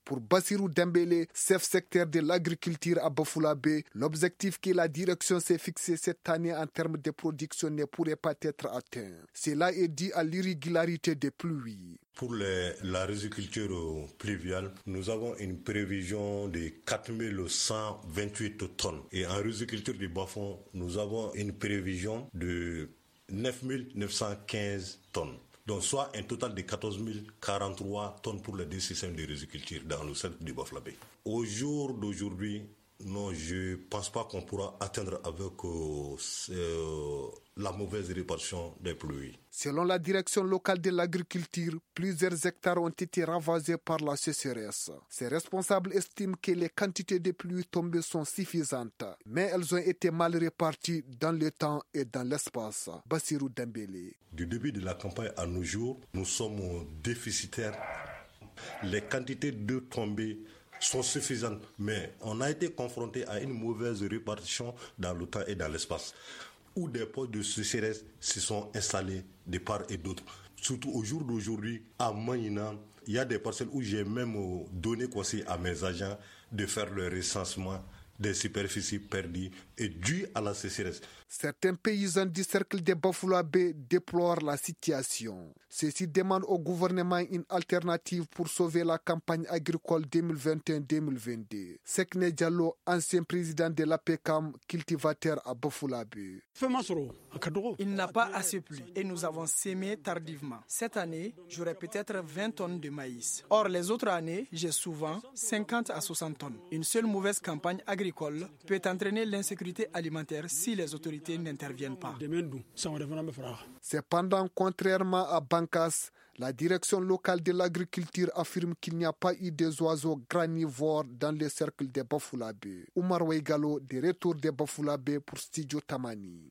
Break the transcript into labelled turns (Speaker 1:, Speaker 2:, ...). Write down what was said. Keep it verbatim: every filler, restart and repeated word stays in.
Speaker 1: Pour Bassirou Dembélé, chef secteur de l'agriculture à Bafoullabé, l'objectif que la direction s'est fixé cette année en termes de production ne pourrait pas être atteint. Cela est dû à l'irrégularité des pluies.
Speaker 2: Pour les, la riziculture pluviale, nous avons une prévision de quatre mille cent vingt-huit tonnes. Et en riziculture du bas-fond, nous avons une prévision de neuf mille neuf cent quinze tonnes. Donc soit un total de quatorze mille quarante-trois tonnes pour les deux systèmes de riziculture dans le centre du Bafoullabé. Au jour d'aujourd'hui, non, je ne pense pas qu'on pourra atteindre avec euh, euh, la mauvaise répartition des pluies.
Speaker 1: Selon la direction locale de l'agriculture, plusieurs hectares ont été ravagés par la sécheresse. Ces responsables estiment que les quantités de pluie tombées sont suffisantes, mais elles ont été mal réparties dans le temps et dans l'espace. Bassirou Dembélé.
Speaker 2: Du début de la campagne à nos jours, nous sommes déficitaires. Les quantités d'eau tombées sont suffisantes, mais on a été confronté à une mauvaise répartition dans le temps et dans l'espace, où des postes de sécheresse se sont installés de part et d'autre. Surtout au jour d'aujourd'hui, à Maïna, il y a des parcelles où j'ai même donné conseil à mes agents de faire le recensement des superficies perdues et dues à la sécheresse.
Speaker 1: Certains paysans du cercle de Bafoullabé déplorent la situation. Ceux-ci demandent au gouvernement une alternative pour sauver la campagne agricole deux mille vingt et un deux mille vingt-deux. Sekne Diallo, ancien président de l'A P C A M, cultivateur à Bafoullabé.
Speaker 3: Il n'a pas assez plu et nous avons sémé tardivement. Cette année, j'aurai peut-être vingt tonnes de maïs. Or, les autres années, j'ai souvent cinquante à soixante tonnes. Une seule mauvaise campagne agricole peut entraîner l'insécurité alimentaire si les autorités n'interviennent pas.
Speaker 1: Cependant, contrairement à Bankas, la direction locale de l'agriculture affirme qu'il n'y a pas eu des oiseaux granivores dans le cercle de Bafoullabé. Oumar Weigalo, de retour de Bafoullabé pour Studio Tamani.